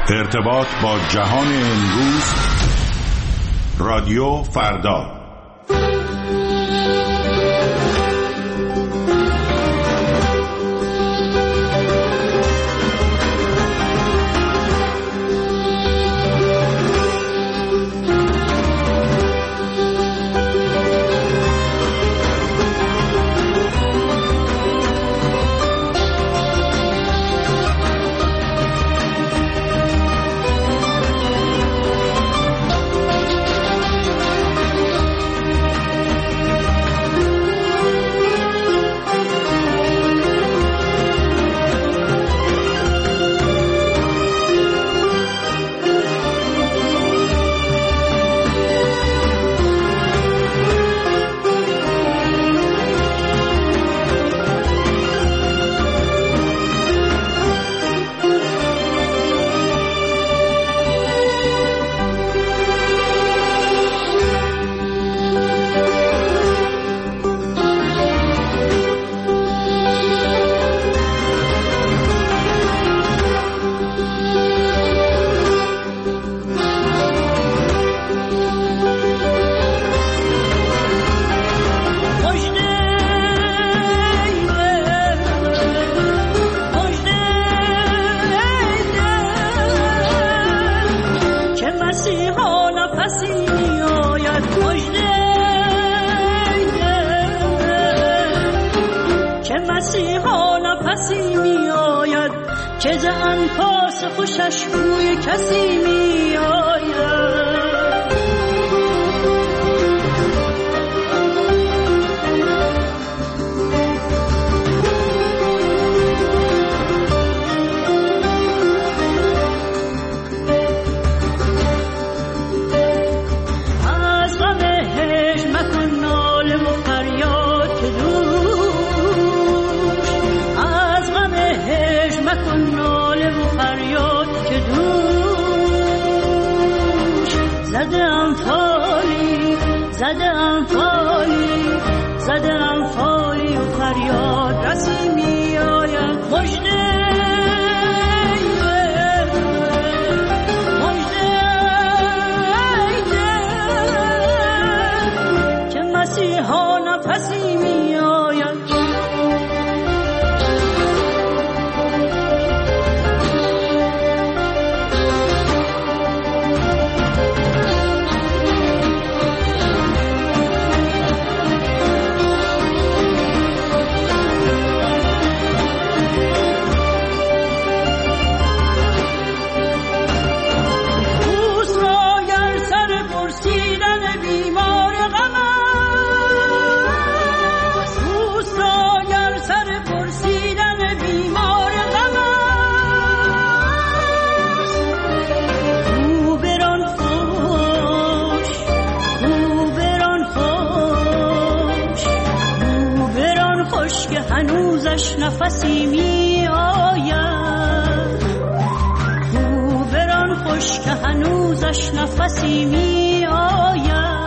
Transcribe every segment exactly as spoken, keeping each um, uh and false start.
ارتباط با جهان امروز، رادیو فردا. نفسی می آید او بران خوش که هنوزش نفسی می آید.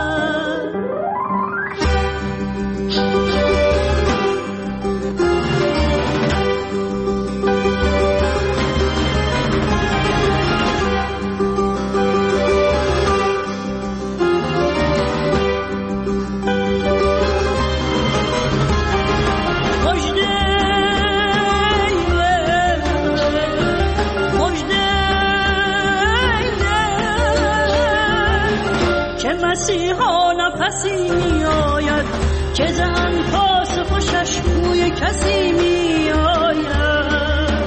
مسیحا نفسی می آید که زن پاس خوشش بوی کسی می آید.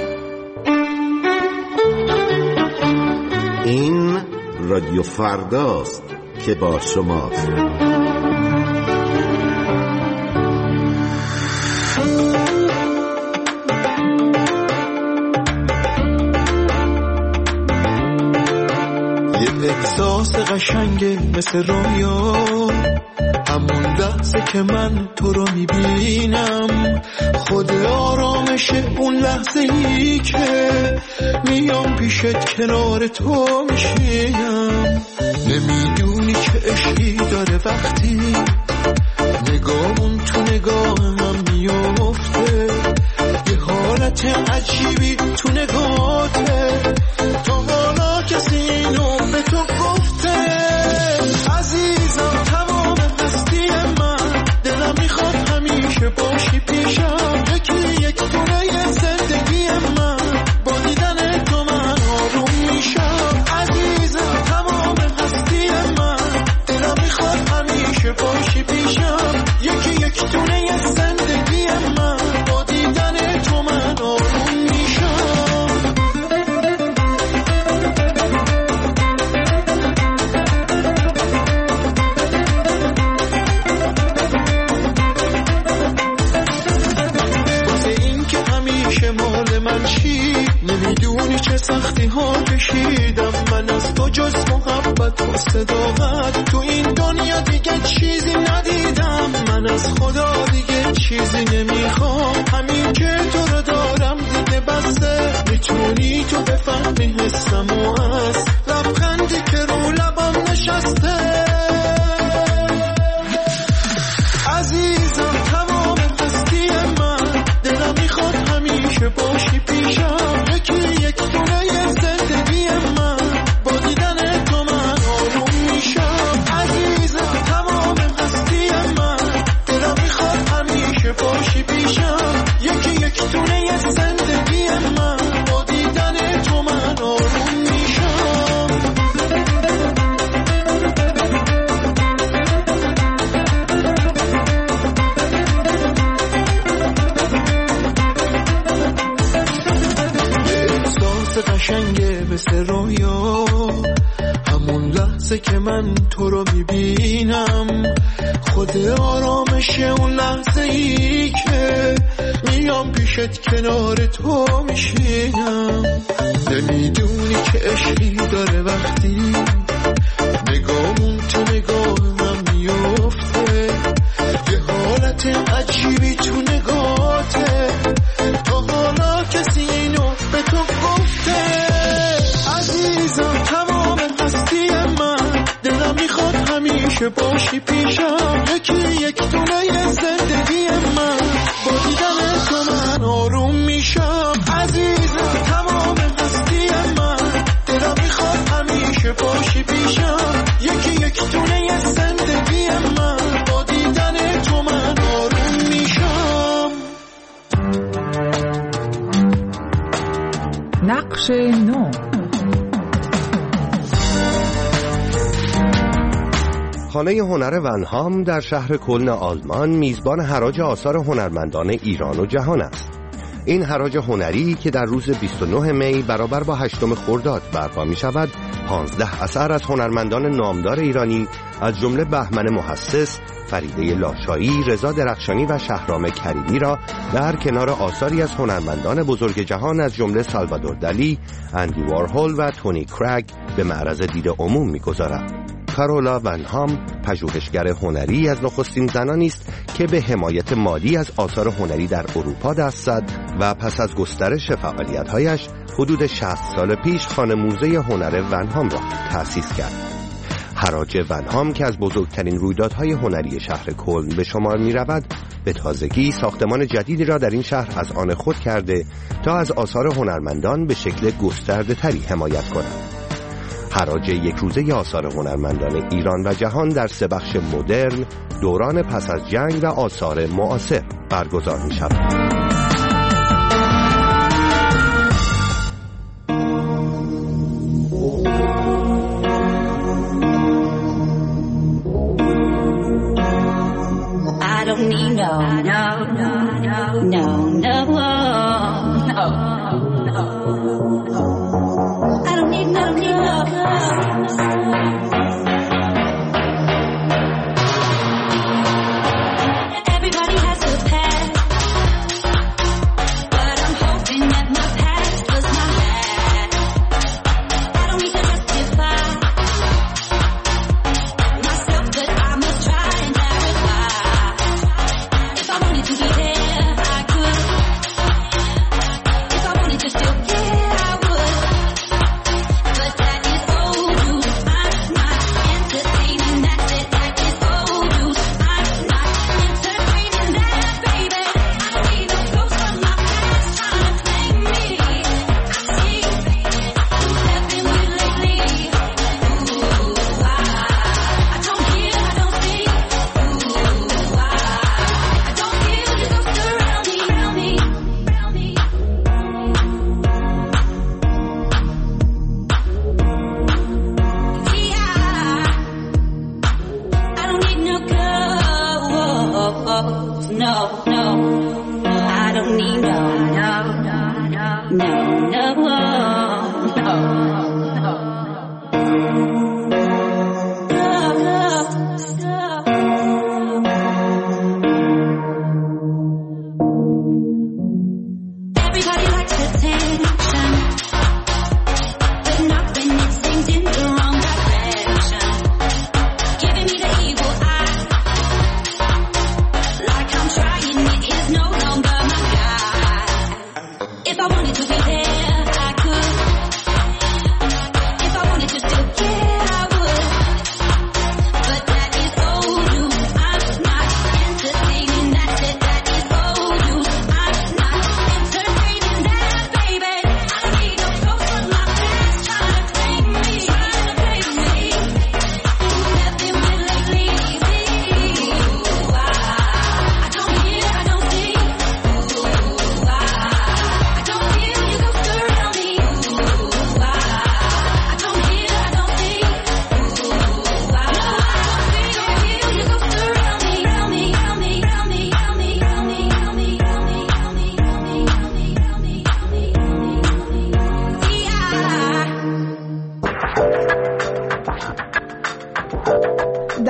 این رادیو فرداست که با شماست. احساس قشنگه مثل رویا، همون لحظه که من تو رو میبینم، خود آرامش اون لحظه ای که میام پیشت کنار تو میشینم. نمیدونی که عشقی داره وقتی نگاهون تو نگاه من میفته، یه حالت عجیبی تو نگاهته. تو نمیدونی چه سختی ها کشیدم من از تو، جز محبت و صداقت تو این دنیا دیگه چیزی ندیدم. من از خدا دیگه چیزی نمیخوام، همین که تو رو دارم دیگه بسه. میتونی تو بفهمی حسم و از لبخندی که رو لبم نشسته. عزیزم تمام هستی من، دلم میخواد همیشه باشی پیشم. یکی یک دونه زندگی من، با دیدن تو من آروم میشم. عزیزم تمام هستی من، دلم میخواد همیشه باشی پیشم. یکی یک دونه زندگی من، با دیدن تو من آروم میشم. احساس قشنگه مثل رویا، همون لحظه که من تو رو میبینم. خود آرامشه اون لحظه ای که میام پیشت کنار تو میشینم. نمیدونی که عشقی داره وقتی نگامون تو نگاه من میفته. یه حالت عجیبی تو نگاهته، تا حالا کسی اینو به تو گفته. عزیزم تمام هستی من، دلم میخواد همیشه باشی پیشم. یکی یک دونه زندگی من، با دیدن تو من آروم میشم. عزیزم تمام هستی من، دلم میخواد همیشه باشی پیشم. یکی یک دونه زندگی من، با دیدن تو من آروم میشم. نقش نو. خانه هنر ونهام در شهر کلن آلمان میزبان حراج آثار هنرمندان ایران و جهان است. این حراج هنری که در روز بیست و نه می برابر با هشتم خرداد برپا می شود، پانزده اثر از هنرمندان نامدار ایرانی از جمله بهمن محسس، فریده لاشایی، رضا درخشانی و شهرام کریمی را در کنار آثاری از هنرمندان بزرگ جهان از جمله سالوادور دالی، اندی وارهول و تونی کرگ به معرض دید عموم می‌گذارد. کارولا ونهام پژوهشگر هنری از نخستین زنانی است که به حمایت مالی از آثار هنری در اروپا دست زد و پس از گسترش فعالیت‌هایش حدود شصت سال پیش خانه موزه هنر ونهام را تأسیس کرد. حراج ونهام که از بزرگترین رویدادهای هنری شهر کلن به شمار می رود، به تازگی ساختمان جدیدی را در این شهر از آن خود کرده تا از آثار هنرمندان به شکل گسترده تری حمایت کند. حراج یک روزه آثار هنرمندان ایران و جهان در سه بخش مدرن، دوران پس از جنگ و آثار معاصر برگزار می شود.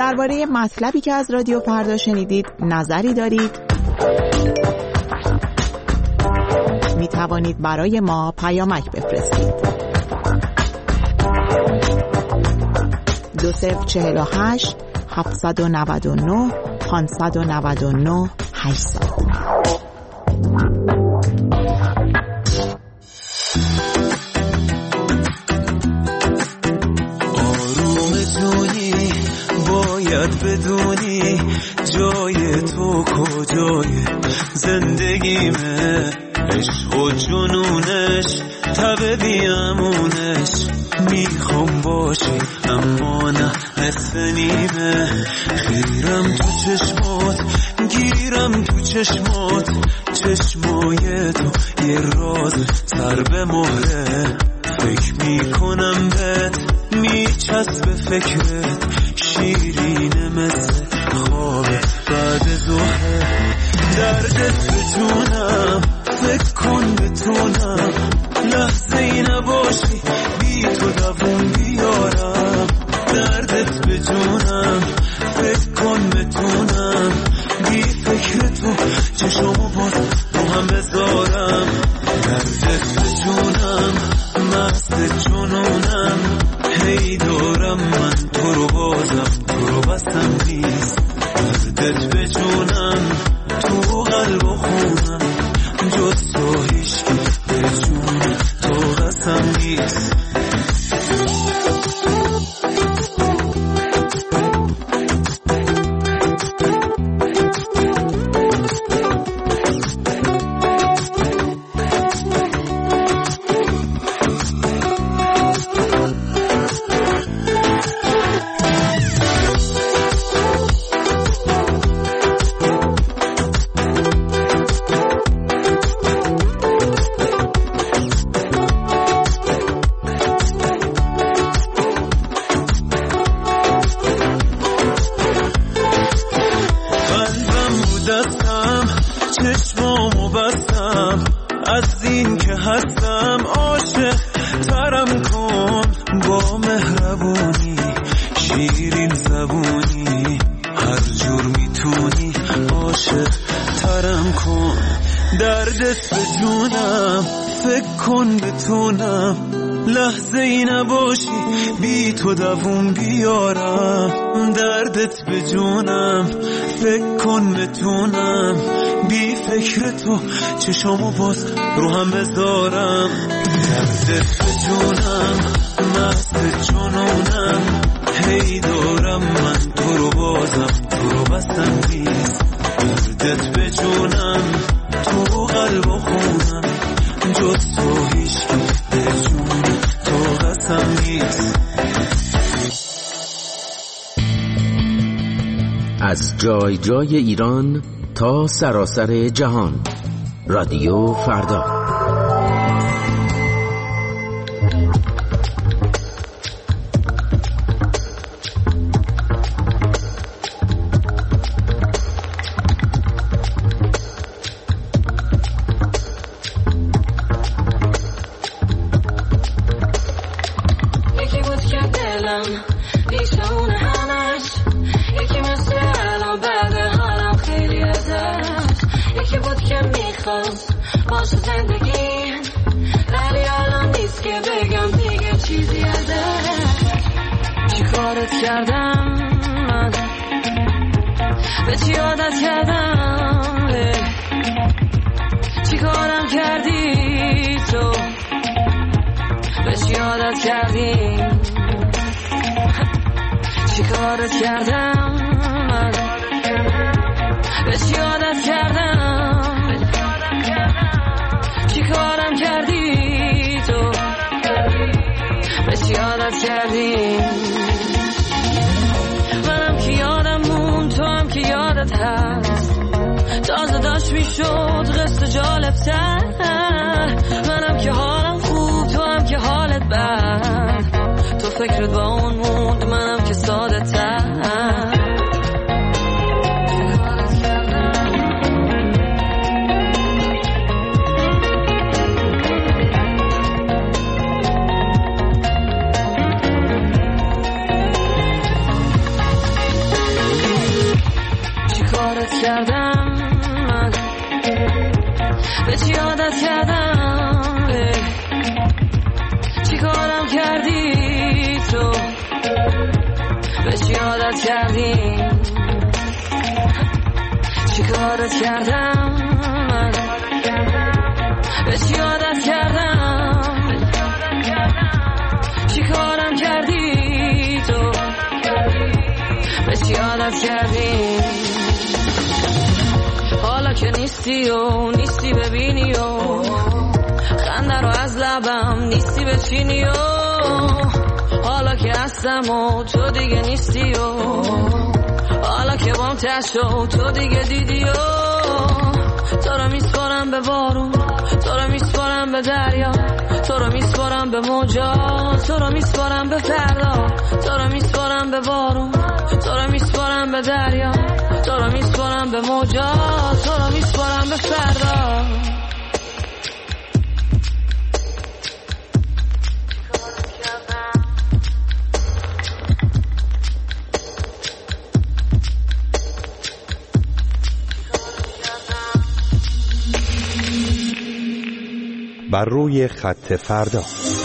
درباره مطلبی که از رادیو فردا شنیدید نظری دارید؟ می توانید برای ما پیامک بفرستید. دو صفر چهل و هشت هفتصد و نود و نه پانصد و نود و نه هشتصد. بدونی جای تو کجای زندگیمه، عشق و جنونش تب بیامونش، میخوام باشی اما نه نصف نیمه، خیرم تو چشمات گیرم تو چشمات، چشمای تو یه راز سر به مهره، فکر میکنم بهت میچسب فکرت، شیرینه مثل خواب بعد ظهر، دردت بتونم فکر کن بتونم، لحظه ای نباشی بی تو دوون بیارم، دردت بتونم فکر کن بتونم، بی فکر تو چشمو باز رو هم بذارم، دردت بتونم مست جنونم، هی دارم من تو رو بازم تو رو بستم نیست، دردت بجونم تو قلب و خونم، جز تو هیچکی بجون تو قسم نیست. لحظه ای نباشی بی تو دوون بیارم، دردت بجونم فکر کن بتونم، بی فکر تو چشامو باز رو هم بذارم، دردت بجونم مست جنونم، هی دارم من تو رو بازم تو رو بستم نیست، دردت بجونم تو قلب و خونم، جز تو هیچکی بجون تو قسم نیست. از جای جای ایران تا سراسر جهان، رادیو فردا. چی عادت کردم چی کارم کردی تو به چی عادت کردی چی کارت کردم من به چی عادت کردم چی کارم کردی تو به چی عادت کردی حالا که نیستی و نیستی ببینی و خنده رو از لبم نیستی بچینی و حالا که هستم و تو دیگه نیستی و حالا که بام تشو تو دیگه دیدی و تو رو میسپارم به بارون تو رو میسپارم به دریا تو رو میسپارم به موجا تو رو میسپارم به فردا تو رو میسپارم به بارون تو رو میسپارم به دریا تو رو میسپارم به موجا تو رو میسپارم به فردا بر روی خط فردا.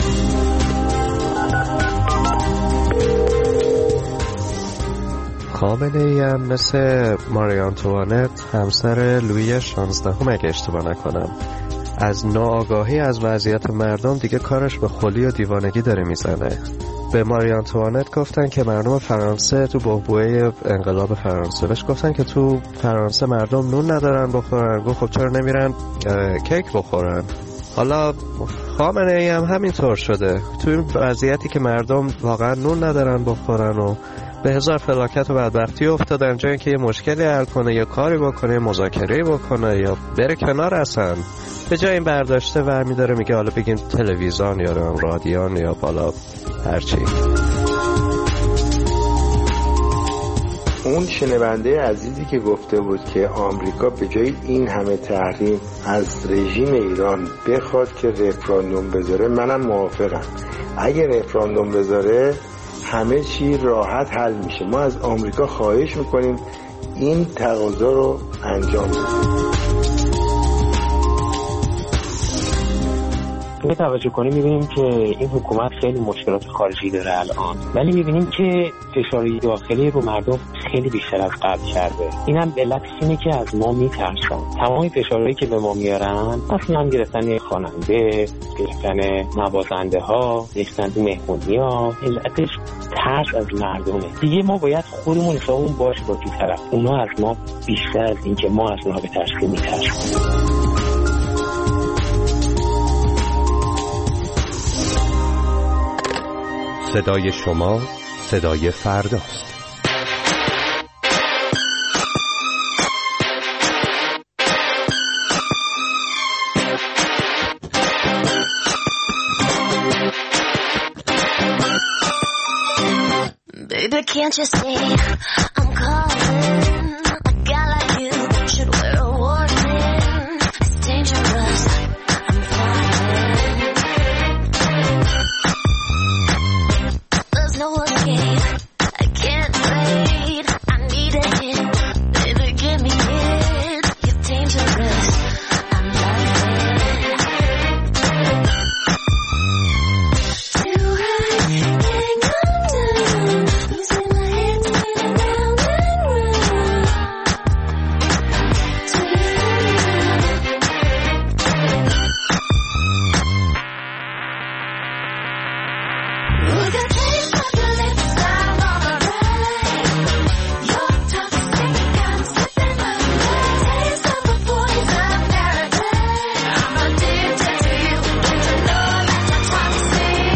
خامنه ای هم مثل ماری آنتوانت همسر لویی شانزدهم اگه اشتباه نکنم از ناآگاهی از وضعیت مردم دیگه کارش به خلی و دیوانگی داره میزنه. به ماری آنتوانت گفتن که مردم فرانسه تو بحبوحه انقلاب فرانسه بهش گفتن که تو فرانسه مردم نون ندارن بخورن. گفت خب چرا نمیرن کیک بخورن؟ حالا خامنه ای هم همینطور شده. تو این وضعیتی که مردم واقعا نون ندارن بخورن و به هزار فلاکت و بدبختی افتادن، جایی که یه مشکلی حل کنه یا کاری بکنه یا مذاکره بکنه یا بره کنار اصلا، به جای این برداشته ورمی داره میگه حالا بگیم تلویزیون یا رادیون یا بالا هرچی. اون شنونده عزیزی که گفته بود که آمریکا به جای این همه تحریم از رژیم ایران بخواد که رفراندوم بذاره، منم موافقم. اگه رفراندوم بذاره همه چی راحت حل میشه. ما از آمریکا خواهش میکنیم این تقاضا رو انجام بده. اگه توجه کنیم میبینیم که این حکومت خیلی مشکلات خارجی داره الان، ولی میبینیم که فشار داخلی رو مردم خیلی بیشتر از قبل کرده. اینم علت اینه که از ما میترسن. تمامی فشارهایی که به ما میارن اصلا گرفتن خواننده، گرفتن نوازنده ها، گرفتن مهمونی ها، علتش ترس از مردمه. دیگه ما باید خودمون حسابمون باشه با این طرف. اونا از ما بیشتر از این که ما از اونا بترسیم میترسن. صدای شما صدای فرداست. Baby, can't you see I'm calling? A guy like you should wear a warning. It's dangerous. I'm falling. There's no escape. I can't wait. I need a hit. Baby, give me it. You're dangerous. I'm falling. Too high, can't come down. Losing my head, spinning round and round. Sweet look at taste of your lips, I'm on a ride. You're toxic, I'm slipping away. Taste of a poison paradise. I'm addicted to you. Don't you know that you're toxic?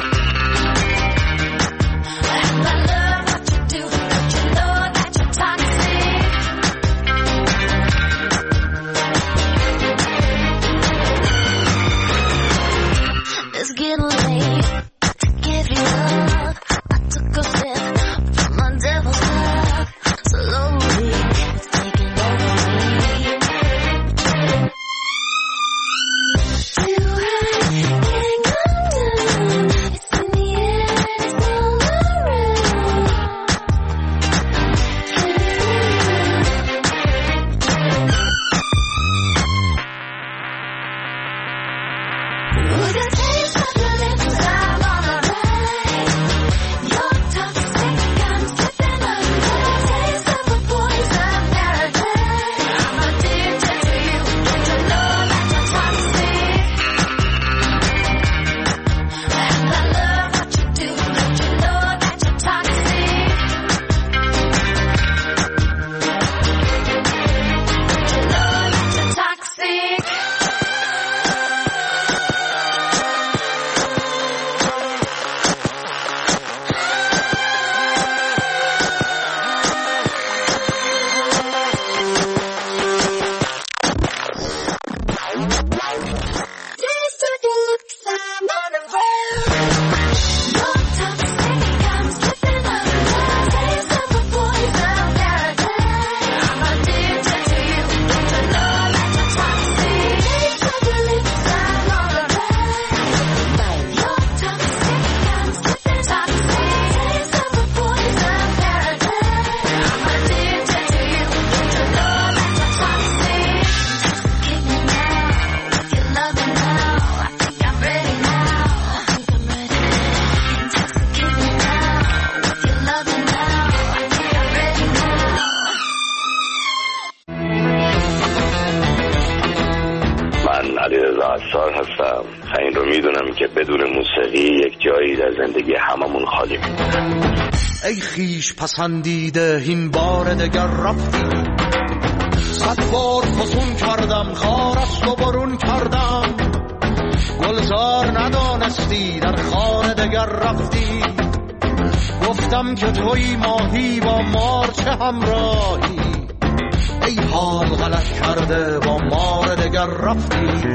And I love what you do. Don't you know that you're toxic? It's getting late to give you up. میدونم که بدون موسیقی یک جایی در زندگی هممون خالی میمونه. ای خیش پسندیده این بار دگر رفتی، صد بار فسون کردم خارست و برون کردم، گلزار ندانستی در خانه دگر رفتی، گفتم که توی ماهی با مار چه همراهی، ای حال غلط کرده با مار دگر رفتی.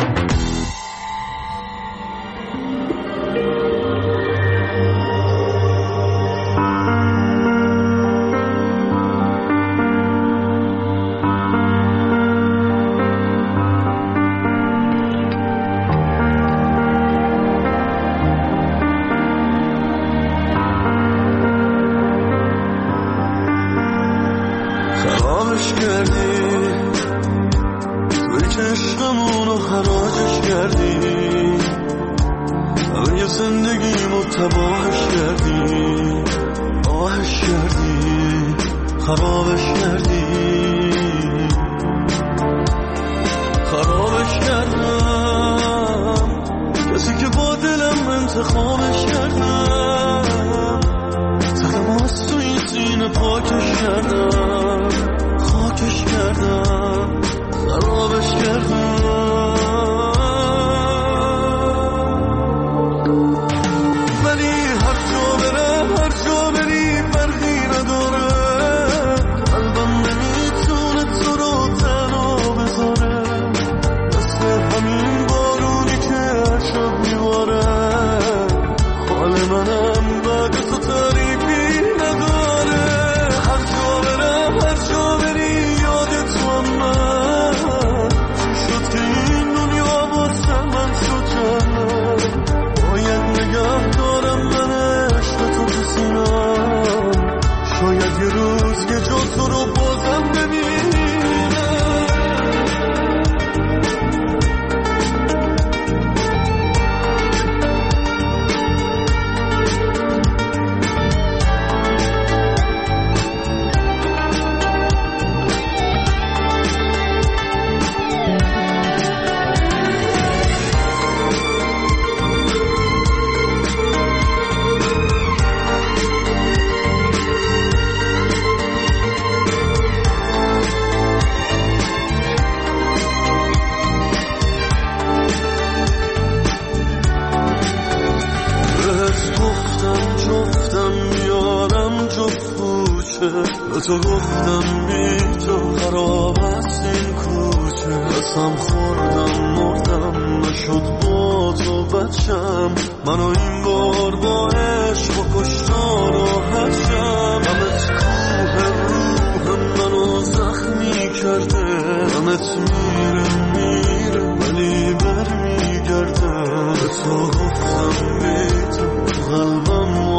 تو گفتم بی تو خراب است این کوچه، قسم خوردم مردم نشد با تو بچم، منو این بار با عشق و کشتار راحت شم، همت کوه روح منو زخمی کرده، همت میره میره ولی بر میگرده، به تو گفتم بی تو قلبم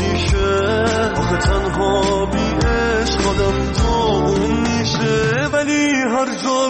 آتیشه، آخه تنها بی عشق خودم تو میشه، ولی هر جا